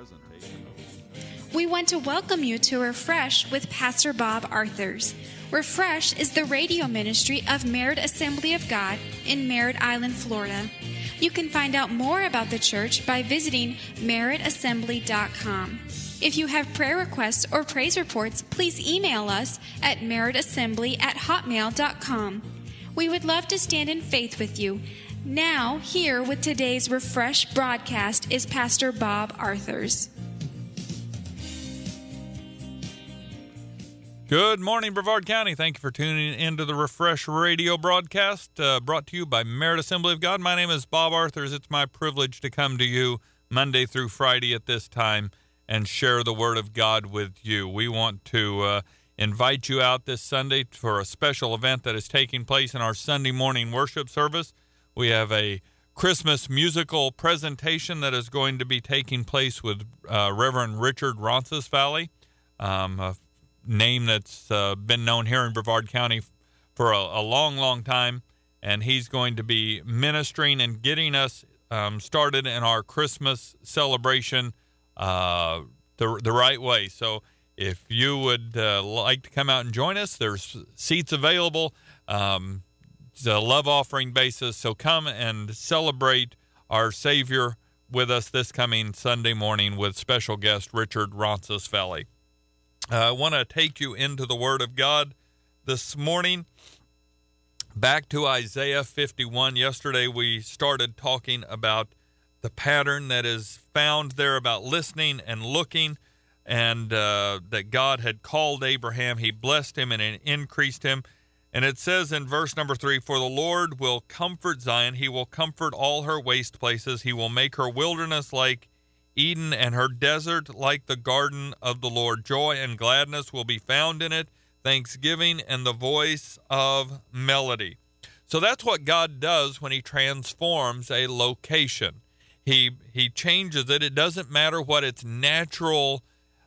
presentation of... We want to welcome you to Refresh with Pastor Bob Arthurs. Refresh is the radio ministry of Merritt Assembly of God in Merritt Island, Florida. You can find out more about the church by visiting merrittassembly.com. If you have prayer requests or praise reports, please email us at merrittassembly@hotmail.com. We would love to stand in faith with you. Now, here with today's Refresh broadcast is Pastor Bob Arthurs. Good morning, Brevard County. Thank you for tuning into the Refresh radio broadcast brought to you by Merritt Assembly of God. My name is Bob Arthurs. It's my privilege to come to you Monday through Friday at this time and share the Word of God with you. We want to invite you out this Sunday for a special event that is taking place in our Sunday morning worship service. We have a Christmas musical presentation that is going to be taking place with Reverend Richard Roncesvalles, a name that's been known here in Brevard County for a long, long time. And he's going to be ministering and getting us started in our Christmas celebration the right way. So if you would like to come out and join us, there's seats available. It's a love offering basis, so come and celebrate our Savior with us this coming Sunday morning with special guest Richard Roncesvalles. I want to take you into the Word of God this morning. Back to Isaiah 51. Yesterday we started talking about the pattern that is found there about listening and looking, and that God had called Abraham. He blessed him and increased him. And it says in verse number 3, "For the Lord will comfort Zion. He will comfort all her waste places. He will make her wilderness like Eden and her desert like the garden of the Lord. Joy and gladness will be found in it, thanksgiving and the voice of melody." So that's what God does when he transforms a location. He changes it. It doesn't matter what its natural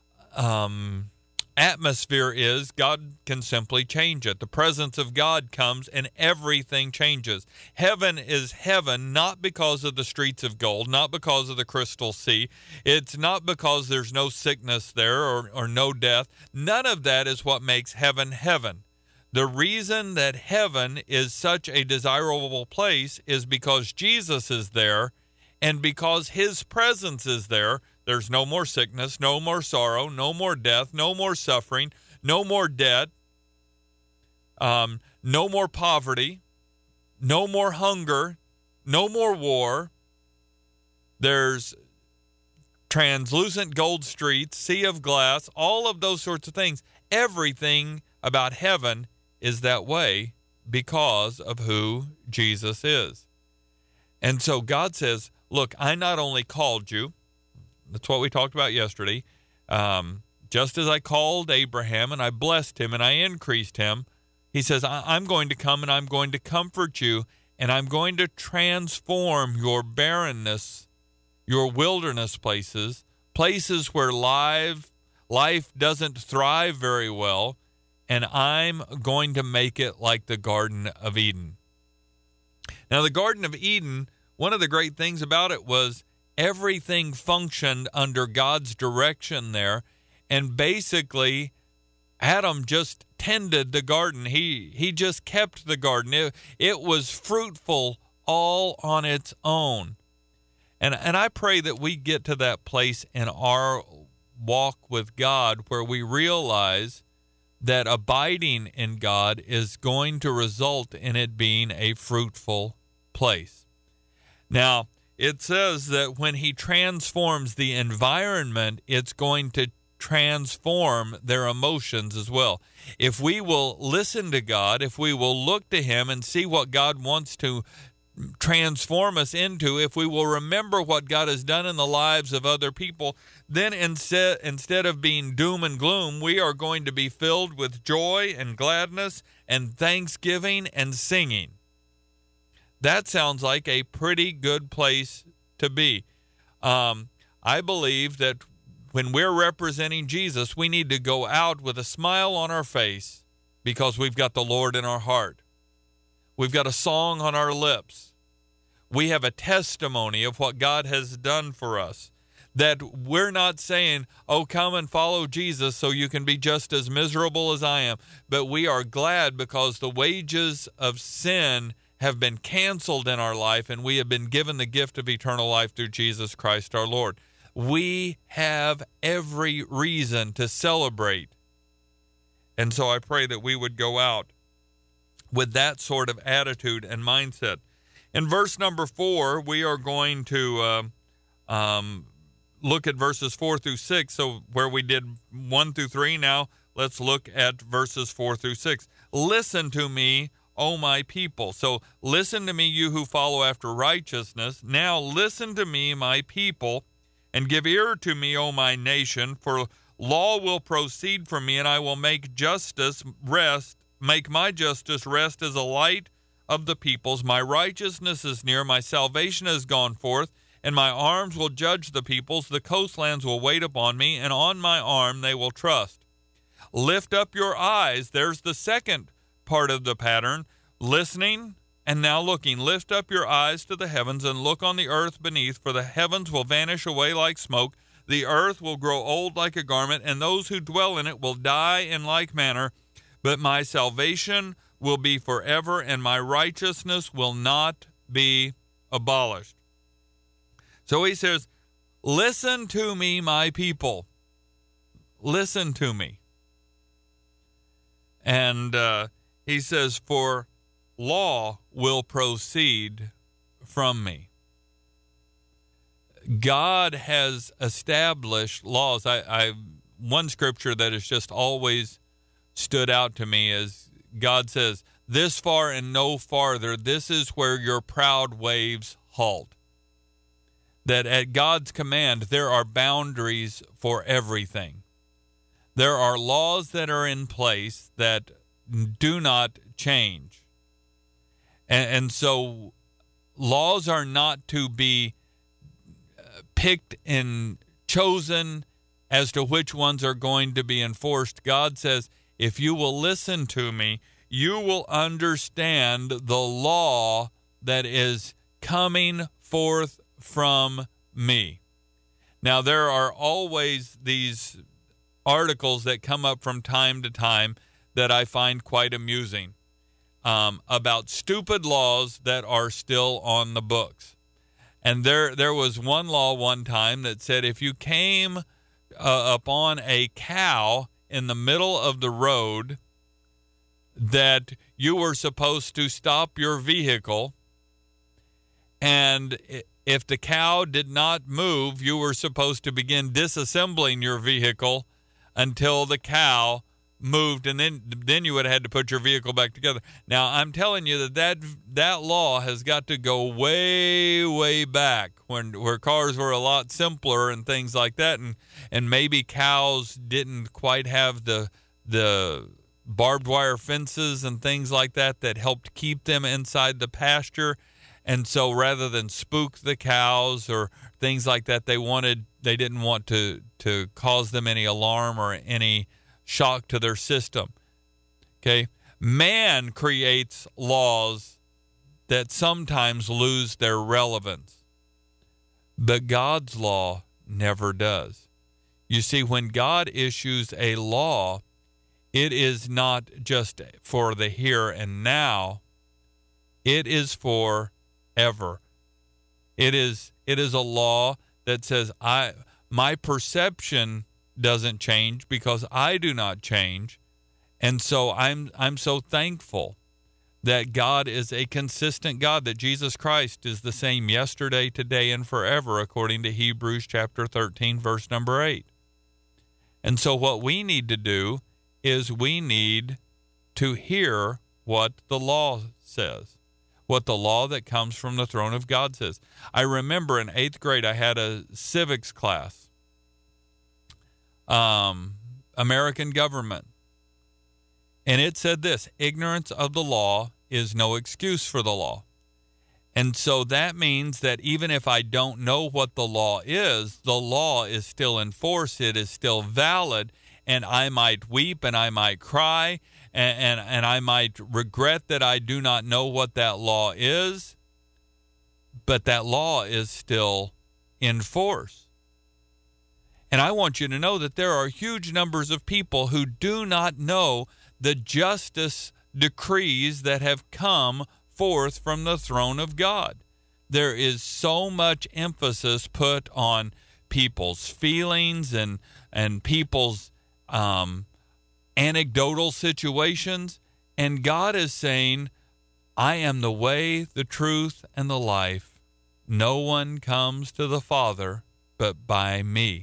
atmosphere is. God can simply change it. The presence of God comes and everything changes. Heaven is heaven not because of the streets of gold, not because of the crystal sea. It's not because there's no sickness there or no death. None of that is what makes heaven heaven. The reason that heaven is such a desirable place is because Jesus is there, and because his presence is there. There's no more sickness, no more sorrow, no more death, no more suffering, no more debt, no more poverty, no more hunger, no more war. There's translucent gold streets, sea of glass, all of those sorts of things. Everything about heaven is that way because of who Jesus is. And so God says, look, I not only called you, that's what we talked about yesterday. Just as I called Abraham and I blessed him and I increased him, he says, I'm going to come and I'm going to comfort you and I'm going to transform your barrenness, your wilderness places, places where life doesn't thrive very well, and I'm going to make it like the Garden of Eden. Now, the Garden of Eden, one of the great things about it was everything functioned under God's direction there, and basically Adam just tended the garden. He just kept the garden. It was fruitful all on its own. And I pray that we get to that place in our walk with God where we realize that abiding in God is going to result in it being a fruitful place. Now, it says that when he transforms the environment, it's going to transform their emotions as well. If we will listen to God, if we will look to him and see what God wants to transform us into, if we will remember what God has done in the lives of other people, then instead of being doom and gloom, we are going to be filled with joy and gladness and thanksgiving and singing. That sounds like a pretty good place to be. I believe that when we're representing Jesus, we need to go out with a smile on our face because we've got the Lord in our heart. We've got a song on our lips. We have a testimony of what God has done for us. That we're not saying, oh, come and follow Jesus so you can be just as miserable as I am. But we are glad because the wages of sin have been canceled in our life, and we have been given the gift of eternal life through Jesus Christ our Lord. We have every reason to celebrate. And so I pray that we would go out with that sort of attitude and mindset. In verse number 4, we are going to look at verses 4 through 6. So where we did 1 through 3, now let's look at verses 4 through 6. Listen to me, O my people. So listen to me, you who follow after righteousness. Now listen to me, my people, and give ear to me, O my nation, for law will proceed from me, and I will make my justice rest as a light of the peoples. My righteousness is near, my salvation has gone forth, and my arms will judge the peoples. The coastlands will wait upon me, and on my arm they will trust. Lift up your eyes. There's the second part of the pattern. Listening and now looking. Lift up your eyes to the heavens and look on the earth beneath, for the heavens will vanish away like smoke. The earth will grow old like a garment, and those who dwell in it will die in like manner. But my salvation will be forever, and my righteousness will not be abolished. So he says, listen to me, my people. Listen to me. And he says, for law will proceed from me. God has established laws. One scripture that has just always stood out to me is God says, this far and no farther, this is where your proud waves halt. That at God's command, there are boundaries for everything. There are laws that are in place that do not change. And so laws are not to be picked and chosen as to which ones are going to be enforced. God says, if you will listen to me, you will understand the law that is coming forth from me. Now, there are always these articles that come up from time to time that I find quite amusing about stupid laws that are still on the books. And there was one law one time that said if you came upon a cow in the middle of the road, that you were supposed to stop your vehicle, and if the cow did not move, you were supposed to begin disassembling your vehicle until the cow moved, and then you would have had to put your vehicle back together. Now, I'm telling you that law has got to go way, way back where cars were a lot simpler and things like that, and maybe cows didn't quite have the barbed wire fences and things like that helped keep them inside the pasture. And so rather than spook the cows or things like that, they didn't want to cause them any alarm or any shock to their system. Okay? Man creates laws that sometimes lose their relevance, but God's law never does. You see, when God issues a law, it is not just for the here and now, it is for ever. It is a law that says my perception doesn't change because I do not change. And so I'm so thankful that God is a consistent God, that Jesus Christ is the same yesterday, today, and forever, according to Hebrews chapter 13, verse number 8. And so what we need to do is we need to hear what the law says, what the law that comes from the throne of God says. I remember in 8th grade, I had a civics class, American government. And it said this: ignorance of the law is no excuse for the law. And so that means that even if I don't know what the law is still in force. It is still valid. And I might weep and I might cry and I might regret that I do not know what that law is. But that law is still in force. And I want you to know that there are huge numbers of people who do not know the justice decrees that have come forth from the throne of God. There is so much emphasis put on people's feelings and people's anecdotal situations. And God is saying, I am the way, the truth, and the life. No one comes to the Father but by me.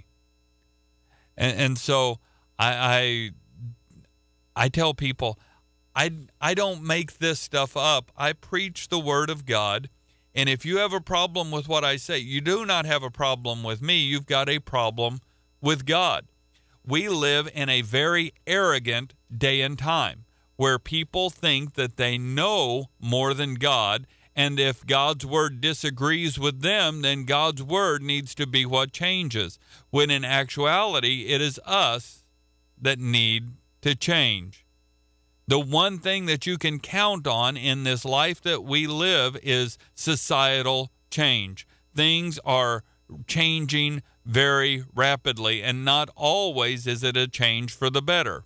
And so I tell people, I don't make this stuff up. I preach the Word of God. And if you have a problem with what I say, you do not have a problem with me. You've got a problem with God. We live in a very arrogant day and time where people think that they know more than God. And if God's word disagrees with them, then God's word needs to be what changes. When in actuality, it is us that need to change. The one thing that you can count on in this life that we live is societal change. Things are changing very rapidly, and not always is it a change for the better.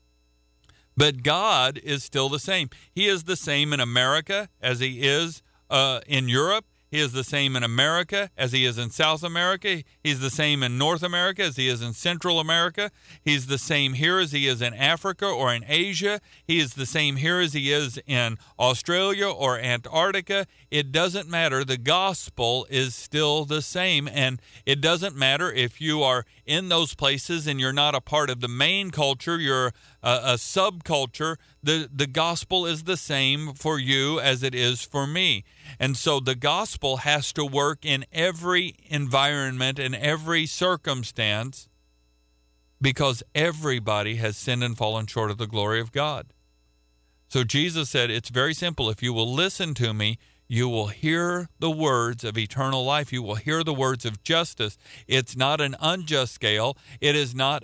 But God is still the same. He is the same in America as he is in Europe. He is the same in America as he is in South America. He's the same in North America as he is in Central America. He's the same here as he is in Africa or in Asia. He is the same here as he is in Australia or Antarctica. It doesn't matter. The gospel is still the same. And it doesn't matter if you are in those places and you're not a part of the main culture, you're a subculture. The gospel is the same for you as it is for me. And so the gospel has to work in every environment and every circumstance because everybody has sinned and fallen short of the glory of God. So Jesus said, it's very simple. If you will listen to me, you will hear the words of eternal life. You will hear the words of justice. It's not an unjust scale. It's not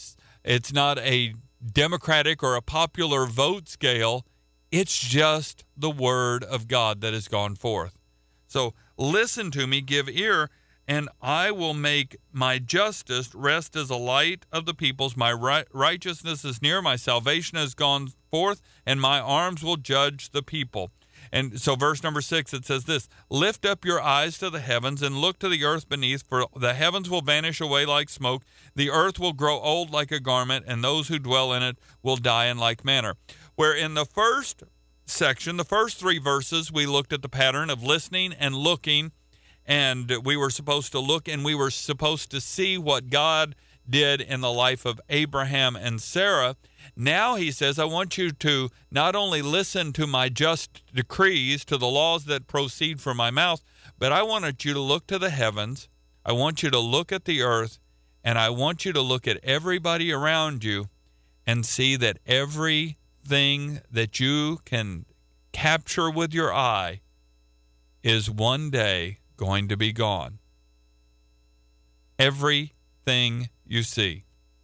a Democratic or a popular vote scale. It's just the word of God that has gone forth. So listen to me, give ear, and I will make my justice rest as a light of the peoples. My righteousness is near, my salvation has gone forth, and my arms will judge the people. And so verse number 6, it says this, lift up your eyes to the heavens and look to the earth beneath, for the heavens will vanish away like smoke. The earth will grow old like a garment, and those who dwell in it will die in like manner. Where in the first section, the first 3 verses, we looked at the pattern of listening and looking, and we were supposed to look and we were supposed to see what God did in the life of Abraham and Sarah. Now he says, I want you to not only listen to my just decrees, to the laws that proceed from my mouth, but I wanted you to look to the heavens. I want you to look at the earth, and I want you to look at everybody around you and see that everything that you can capture with your eye is one day going to be gone. Everything you see.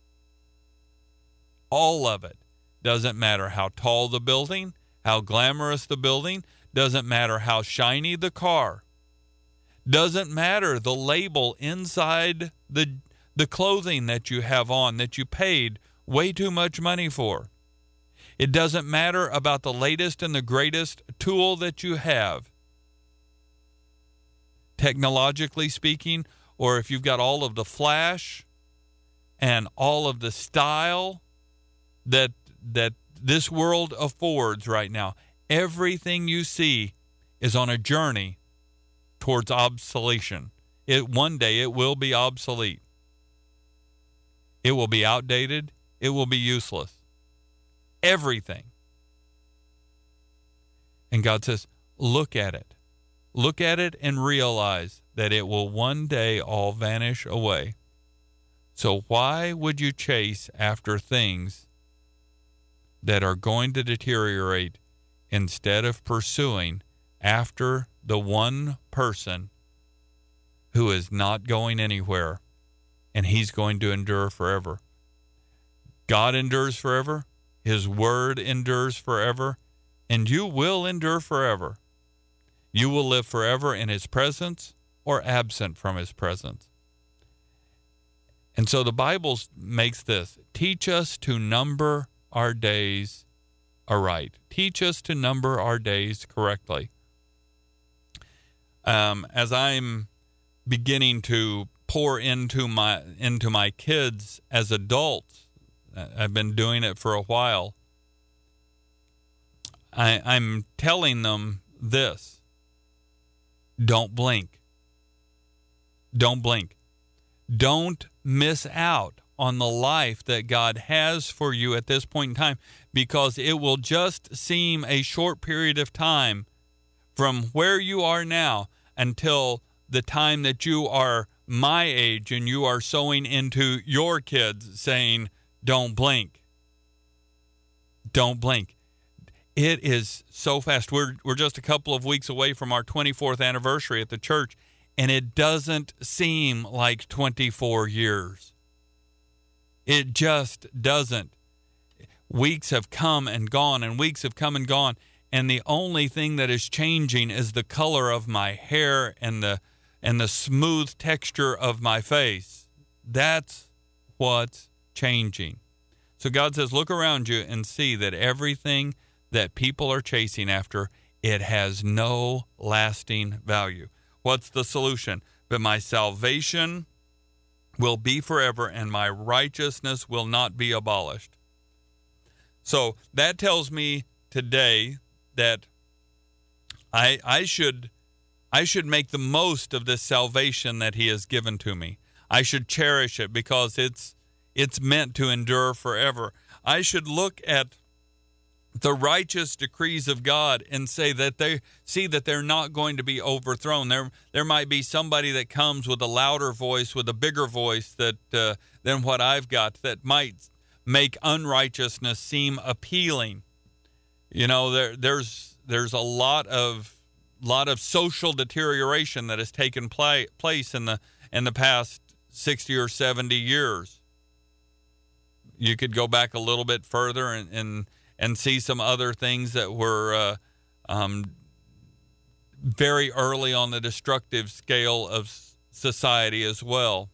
All of it. Doesn't matter how tall the building, how glamorous the building, doesn't matter how shiny the car. Doesn't matter the label inside the clothing that you have on that you paid way too much money for. It doesn't matter about the latest and the greatest tool that you have, technologically speaking, or if you've got all of the flash and all of the style that this world affords right now. Everything you see is on a journey towards obsolescence. One day it will be obsolete. It will be outdated. It will be useless. Everything. And God says, look at it. Look at it and realize that it will one day all vanish away. So why would you chase after things that are going to deteriorate instead of pursuing after the one person who is not going anywhere and he's going to endure forever? God endures forever. His word endures forever, and you will endure forever. You will live forever in his presence or absent from his presence. And so the Bible makes this, teach us to number our days aright. Teach us to number our days correctly. As I'm beginning to pour into my kids as adults, I've been doing it for a while, I'm telling them this: don't blink. Don't blink. Don't miss out on the life that God has for you at this point in time, because it will just seem a short period of time from where you are now until the time that you are my age and you are sowing into your kids saying, don't blink. Don't blink. It is so fast. We're just a couple of weeks away from our 24th anniversary at the church, and it doesn't seem like 24 years. It just doesn't. Weeks have come and gone, and weeks have come and gone, and the only thing that is changing is the color of my hair and the smooth texture of my face. That's what's changing. So God says, look around you and see that everything that people are chasing after, it has no lasting value. What's the solution? But my salvation will be forever, and my righteousness will not be abolished. So that tells me today that I should make the most of this salvation that he has given to me. I should cherish it because it's meant to endure forever. I should look at the righteous decrees of God and say that they're not going to be overthrown. There might be somebody that comes with a louder voice, with a bigger voice than what I've got, that might make unrighteousness seem appealing. You know, there's a lot of social deterioration that has taken place in the past 60 or 70 years. You could go back a little bit further and see some other things that were very early on the destructive scale of society as well.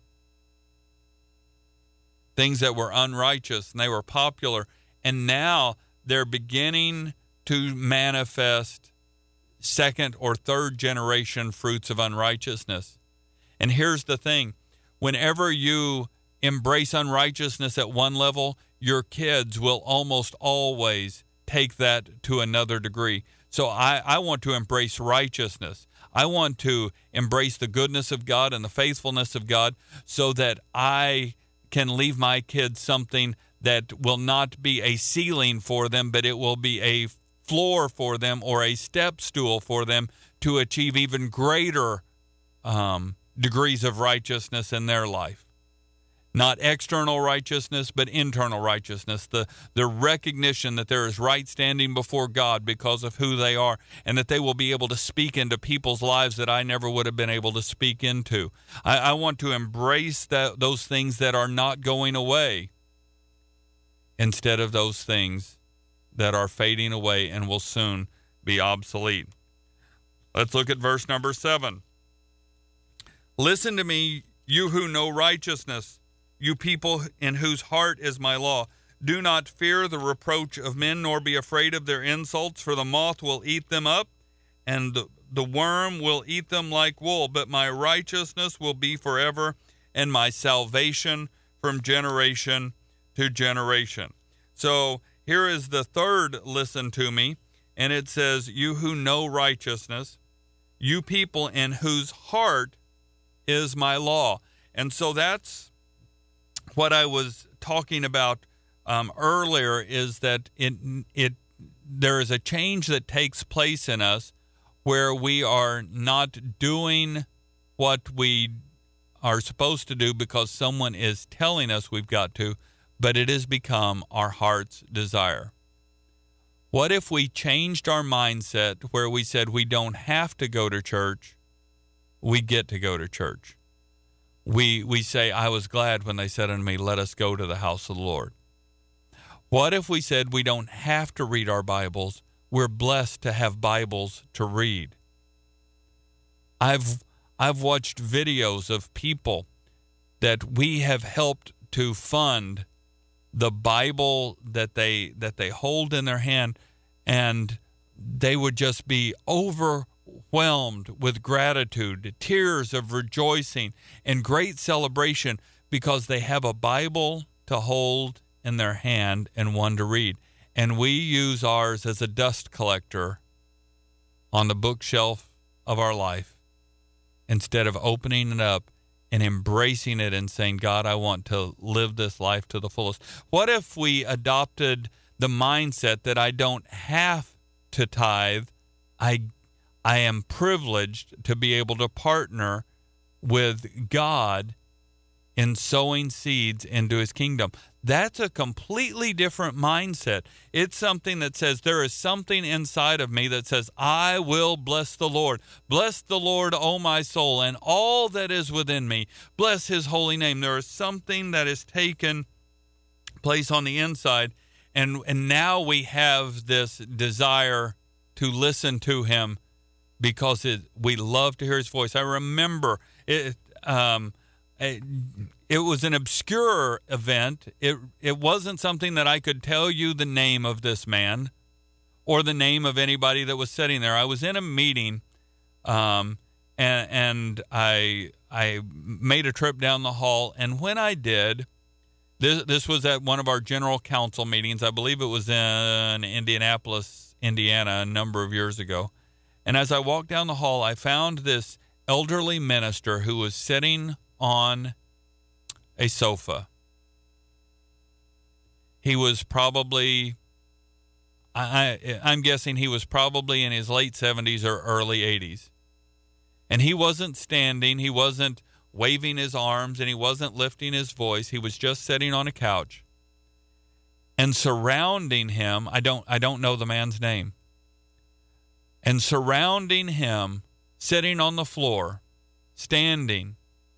Things that were unrighteous, and they were popular, and now they're beginning to manifest second or third generation fruits of unrighteousness. And here's the thing: whenever you embrace unrighteousness at one level, your kids will almost always take that to another degree. So I want to embrace righteousness. I want to embrace the goodness of God and the faithfulness of God, so that I can leave my kids something that will not be a ceiling for them, but it will be a floor for them, or a step stool for them to achieve even greater degrees of righteousness in their life. Not external righteousness, but internal righteousness. The recognition that there is right standing before God because of who they are, and that they will be able to speak into people's lives that I never would have been able to speak into. I want to embrace those things that are not going away, instead of those things that are fading away and will soon be obsolete. Let's look at verse number 7. Listen to me, you who know righteousness, you people in whose heart is my law. Do not fear the reproach of men, nor be afraid of their insults, for the moth will eat them up, and the worm will eat them like wool. But my righteousness will be forever, and my salvation from generation to generation. So here is the third listen to me, and it says, you who know righteousness, you people in whose heart is my law. And so that's what I was talking about earlier, is that there is a change that takes place in us where we are not doing what we are supposed to do because someone is telling us we've got to, but it has become our heart's desire. What if we changed our mindset where we said we don't have to go to church, we get to go to church? We say, I was glad when they said unto me, let us go to the house of the Lord. What if we said we don't have to read our Bibles, we're blessed to have Bibles to read? I've watched videos of people that we have helped to fund the Bible that they hold in their hand, and they would just be overwhelmed with gratitude, tears of rejoicing, and great celebration because they have a Bible to hold in their hand and one to read. And we use ours as a dust collector on the bookshelf of our life instead of opening it up and embracing it and saying, God, I want to live this life to the fullest. What if we adopted the mindset that I don't have to tithe? I am privileged to be able to partner with God in sowing seeds into his kingdom. That's a completely different mindset. It's something that says there is something inside of me that says, I will bless the Lord. Bless the Lord, O my soul, and all that is within me. Bless his holy name. There is something that has taken place on the inside, and now we have this desire to listen to him because we love to hear his voice. I remember it. It was an obscure event. It wasn't something that I could tell you the name of this man or the name of anybody that was sitting there. I was in a meeting, and I made a trip down the hall. And when I did, this was at one of our general council meetings. I believe it was in Indianapolis, Indiana, a number of years ago. And as I walked down the hall, I found this elderly minister who was sitting on a sofa. He was probably, I'm guessing he was probably in his late 70s or early 80s. And he wasn't standing, he wasn't waving his arms, and he wasn't lifting his voice. He was just sitting on a couch. And surrounding him, I don't know the man's name. And surrounding him, sitting on the floor, standing,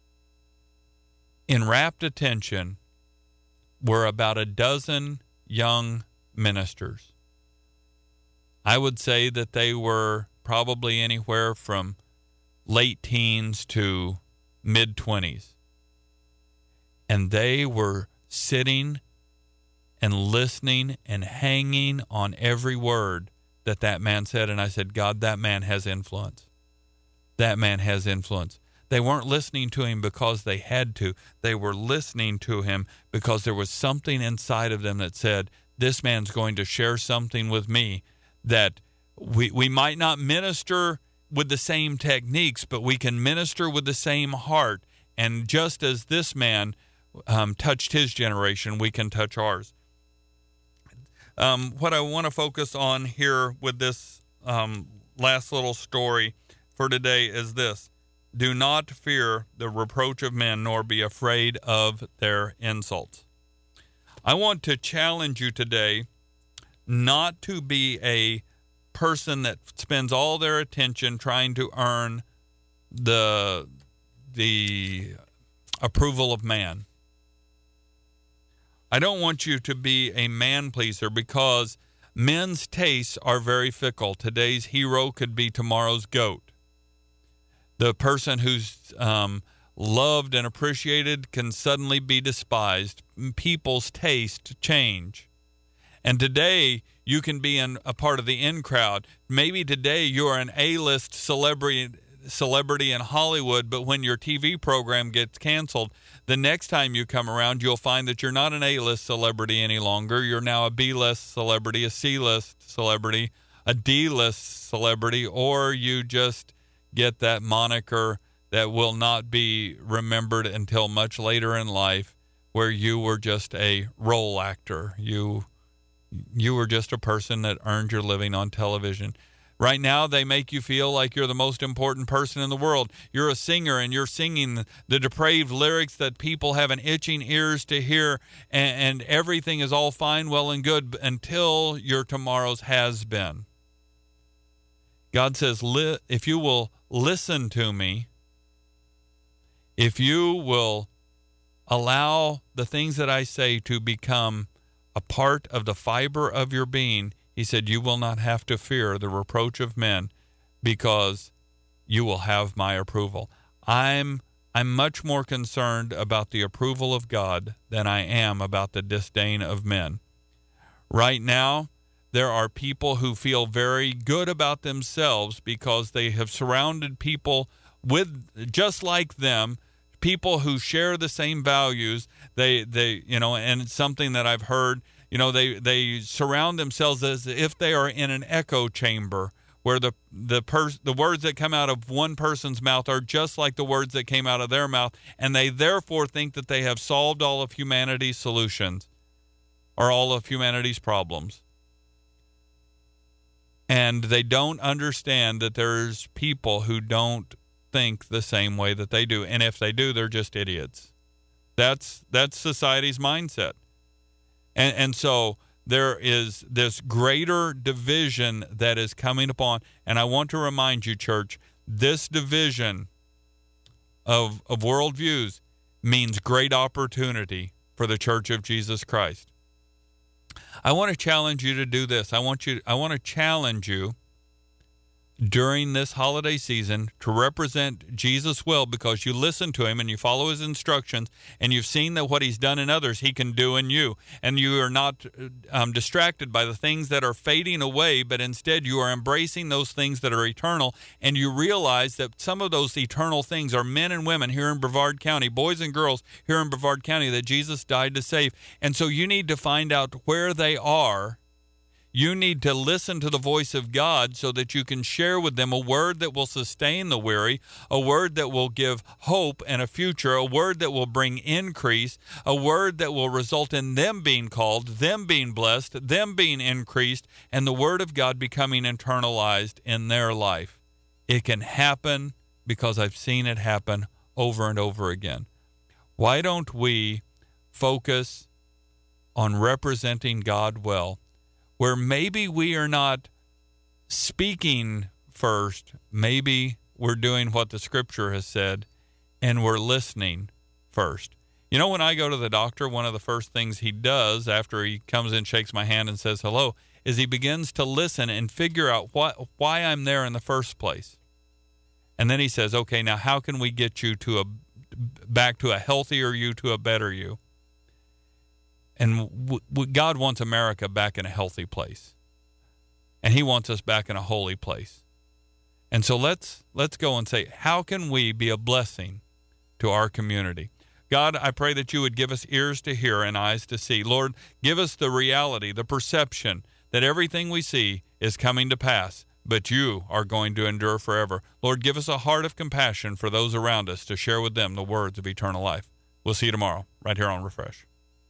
in rapt attention, were about a dozen young ministers. I would say that they were probably anywhere from late teens to mid-20s. And they were sitting and listening and hanging on every word that man said. And I said, God, that man has influence. That man has influence. They weren't listening to him because they had to. They were listening to him because there was something inside of them that said, this man's going to share something with me that we might not minister with the same techniques, but we can minister with the same heart. And just as this man touched his generation, we can touch ours. What I want to focus on here with this last little story for today is this. Do not fear the reproach of men, nor be afraid of their insults. I want to challenge you today not to be a person that spends all their attention trying to earn the approval of man. I don't want you to be a man pleaser because men's tastes are very fickle. Today's hero could be tomorrow's goat. The person who's loved and appreciated can suddenly be despised. People's taste change. And today, you can be a part of the in crowd. Maybe today you're an A-list celebrity in Hollywood, but when your TV program gets canceled, the next time you come around, you'll find that you're not an A-list celebrity any longer. You're now a B-list celebrity, a C-list celebrity, a D-list celebrity, or you just get that moniker that will not be remembered until much later in life, where you were just a role actor. You were just a person that earned your living on television. Right now, they make you feel like you're the most important person in the world. You're a singer, and you're singing the depraved lyrics that people have an itching ears to hear, and everything is all fine, well, and good until your tomorrow's has been. God says, if you will listen to me, if you will allow the things that I say to become a part of the fiber of your being, he said, you will not have to fear the reproach of men because you will have my approval. I'm I'm much more concerned about the approval of God than I am about the disdain of men. Right now, there are people who feel very good about themselves because they have surrounded people with just like them, people who share the same values. They and it's something that I've heard, they surround themselves as if they are in an echo chamber where the words that come out of one person's mouth are just like the words that came out of their mouth, and they therefore think that they have solved all of humanity's solutions or all of humanity's problems. And they don't understand that there's people who don't think the same way that they do. And if they do, they're just idiots. That's society's mindset. And so there is this greater division that is coming upon. And I want to remind you, church, this division of worldviews means great opportunity for the Church of Jesus Christ. I want to challenge you to do this. I want to challenge you during this holiday season to represent Jesus well, because you listen to him and you follow his instructions, and you've seen that what he's done in others, he can do in you. And you are not distracted by the things that are fading away, but instead you are embracing those things that are eternal, and you realize that some of those eternal things are men and women here in Brevard County, boys and girls here in Brevard County that Jesus died to save. And so you need to find out where they are. You need to listen to the voice of God so that you can share with them a word that will sustain the weary, a word that will give hope and a future, a word that will bring increase, a word that will result in them being called, them being blessed, them being increased, and the word of God becoming internalized in their life. It can happen because I've seen it happen over and over again. Why don't we focus on representing God well, where maybe we are not speaking first, maybe we're doing what the Scripture has said, and we're listening first. When I go to the doctor, one of the first things he does after he comes in, shakes my hand, and says hello, is he begins to listen and figure out why I'm there in the first place. And then he says, okay, now how can we get you back to a healthier you, to a better you? And God wants America back in a healthy place. And he wants us back in a holy place. And so let's go and say, how can we be a blessing to our community? God, I pray that you would give us ears to hear and eyes to see. Lord, give us the reality, the perception that everything we see is coming to pass, but you are going to endure forever. Lord, give us a heart of compassion for those around us to share with them the words of eternal life. We'll see you tomorrow, right here on Refresh.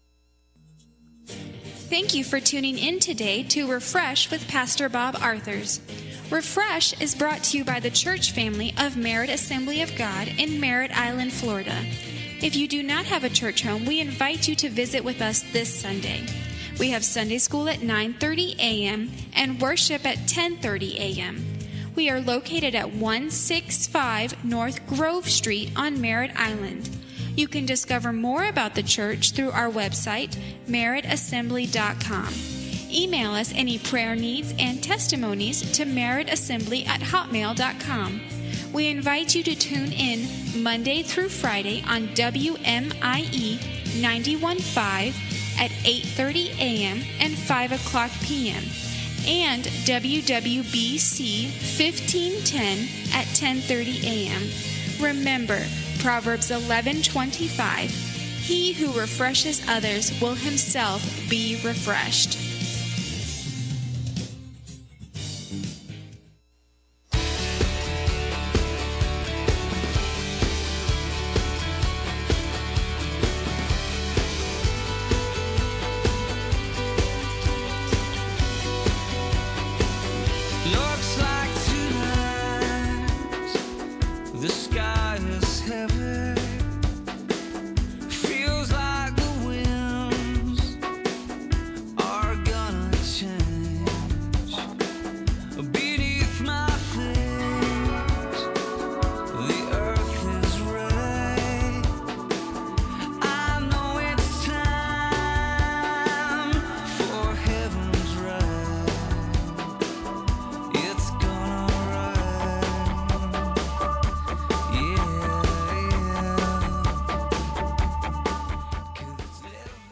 Thank you for tuning in today to Refresh with Pastor Bob Arthurs. Refresh is brought to you by the church family of Merritt Assembly of God in Merritt Island, Florida. If you do not have a church home, we invite you to visit with us this Sunday. We have Sunday school at 9:30 a.m. and worship at 10:30 a.m. We are located at 165 North Grove Street on Merritt Island. You can discover more about the church through our website, merrittassembly.com. Email us any prayer needs and testimonies to merrittassembly@hotmail.com. We invite you to tune in Monday through Friday on WMIE 91.5 at 8:30 a.m. and 5 o'clock p.m. and WWBC 1510 at 10:30 a.m. Remember, Proverbs 11:25, he who refreshes others will himself be refreshed.